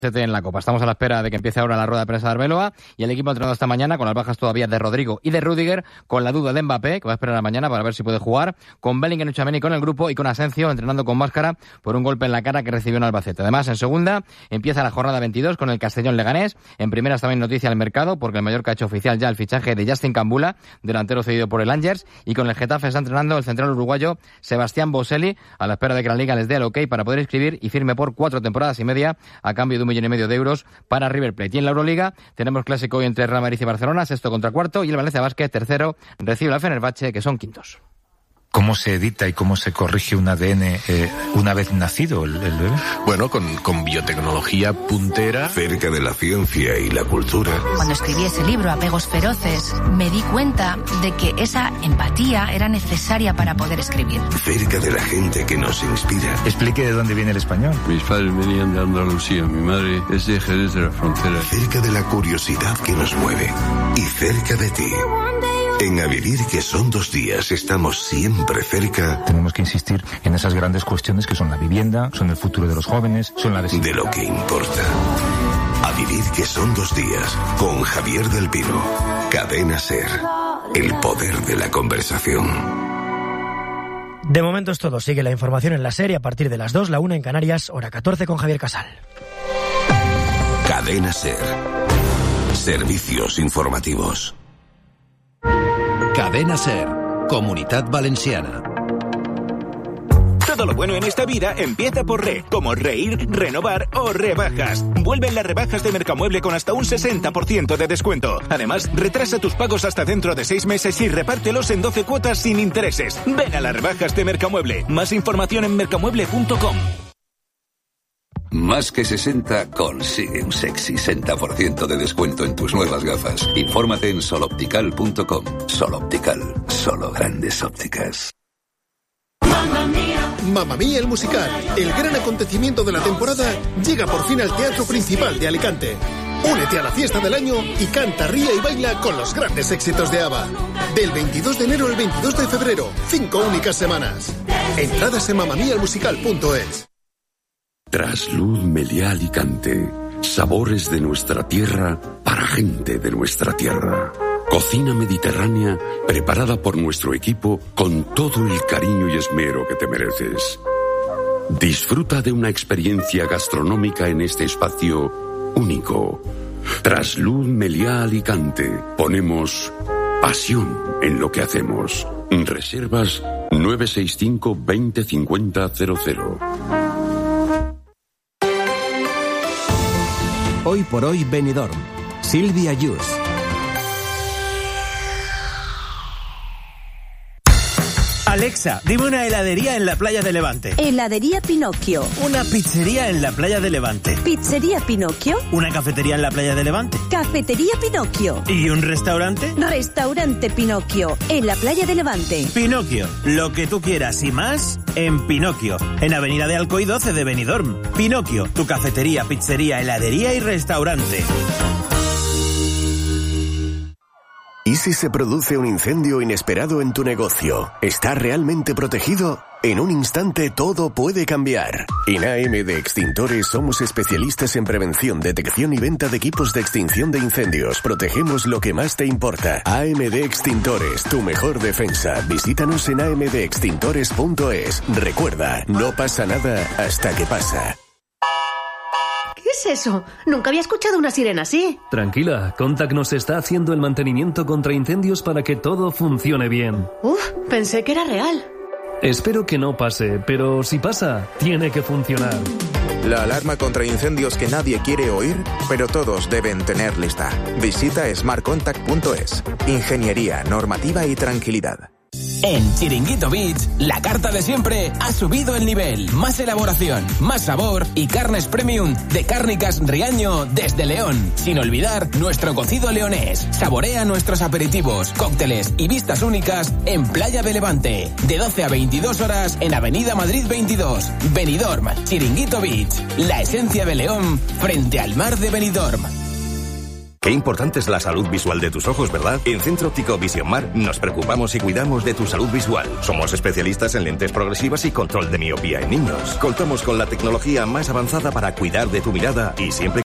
en la Copa. Estamos a la espera de que empiece ahora la rueda de prensa de Arbeloa y el equipo ha entrenado esta mañana con las bajas todavía de Rodrigo y de Rüdiger, con la duda de Mbappé, que va a esperar a mañana para ver si puede jugar, con Bellingham y Tchouaméni con el grupo y con Asensio entrenando con máscara por un golpe en la cara que recibió en Albacete. Además, en segunda empieza la jornada 22 con el Castellón Leganés. En primera también noticia del mercado porque el Mallorca ha hecho oficial ya el fichaje de Justin Cambula, delantero cedido por el Angers, y con el Getafe está entrenando el central uruguayo Sebastián Boselli, a la espera de que la Liga les dé el ok para poder inscribir y firme por 4 temporadas y media a cambio de 1,5 millones de euros para River Plate. Y en la Euroliga tenemos clásico hoy entre Real Madrid y Barcelona, sexto contra cuarto, y el Valencia Basket, tercero, recibe al Fenerbahce, que son quintos. ¿Cómo se edita y cómo se corrige un ADN una vez nacido el bebé? Bueno, con biotecnología puntera. Cerca de la ciencia y la cultura. Cuando escribí ese libro, Apegos Feroces, me di cuenta de que esa empatía era necesaria para poder escribir. Cerca de la gente que nos inspira. Explique de dónde viene el español. Mis padres venían de Andalucía, mi madre es de Jerez de la Frontera. Cerca de la curiosidad que nos mueve. Y cerca de ti. En A Vivir, que son 2 días, estamos siempre cerca. Tenemos que insistir en esas grandes cuestiones que son la vivienda, son el futuro de los jóvenes, son la de lo que importa. A Vivir, que son 2 días, con Javier del Pino. Cadena SER. El poder de la conversación. De momento es todo. Sigue la información en la SER y a partir de las 2, la 1 en Canarias, hora 14 con Javier Casal. Cadena SER. Servicios informativos. Cadena SER, Comunitat Valenciana. Todo lo bueno en esta vida empieza por re, como reír, renovar o rebajas. Vuelven las rebajas de Mercamueble con hasta un 60% de descuento. Además, retrasa tus pagos hasta dentro de 6 meses y repártelos en 12 cuotas sin intereses. Ven a las rebajas de Mercamueble. Más información en mercamueble.com. Más que 60 consigue un sexy 60% de descuento en tus nuevas gafas. Infórmate en soloptical.com. Soloptical, solo grandes ópticas. Mamma Mía el musical, el gran acontecimiento de la temporada, llega por fin al Teatro Principal de Alicante. Únete a la fiesta del año y canta, ría y baila con los grandes éxitos de ABBA. Del 22 de enero al 22 de febrero, 5 únicas semanas. Entradas en mamamialmusical.es. Trasluz Meliá Alicante. Sabores de nuestra tierra para gente de nuestra tierra. Cocina mediterránea preparada por nuestro equipo con todo el cariño y esmero que te mereces. Disfruta de una experiencia gastronómica en este espacio único. Trasluz Meliá Alicante. Ponemos pasión en lo que hacemos. Reservas 965 20 50 00. Hoy por hoy Benidorm. Silvia Yus. Alexa, dime una heladería en la playa de Levante. Heladería Pinocchio. Una pizzería en la playa de Levante. Pizzería Pinocchio. Una cafetería en la playa de Levante. Cafetería Pinocchio. ¿Y un restaurante? Restaurante Pinocchio, en la playa de Levante. Pinocchio, lo que tú quieras y más en Pinocchio, en Avenida de Alcoy 12 de Benidorm. Pinocchio, tu cafetería, pizzería, heladería y restaurante. ¿Y si se produce un incendio inesperado en tu negocio? ¿Está realmente protegido? En un instante todo puede cambiar. En AM de Extintores somos especialistas en prevención, detección y venta de equipos de extinción de incendios. Protegemos lo que más te importa. AM de Extintores, tu mejor defensa. Visítanos en amdextintores.es. Recuerda, no pasa nada hasta que pasa. ¿Qué es eso? Nunca había escuchado una sirena así. Tranquila, Contact nos está haciendo el mantenimiento contra incendios para que todo funcione bien. Pensé que era real. Espero que no pase, pero si pasa, tiene que funcionar. La alarma contra incendios que nadie quiere oír, pero todos deben tener lista. Visita smartcontact.es. Ingeniería, normativa y tranquilidad. En Chiringuito Beach, la carta de siempre ha subido el nivel. Más elaboración, más sabor y carnes premium de Cárnicas Riaño desde León. Sin olvidar nuestro cocido leonés. Saborea nuestros aperitivos, cócteles y vistas únicas en Playa de Levante. De 12 a 22 horas en Avenida Madrid 22. Benidorm, Chiringuito Beach. La esencia de León frente al mar de Benidorm. Qué importante es la salud visual de tus ojos, ¿verdad? En Centro Óptico Vision Mar nos preocupamos y cuidamos de tu salud visual. Somos especialistas en lentes progresivas y control de miopía en niños. Contamos con la tecnología más avanzada para cuidar de tu mirada y siempre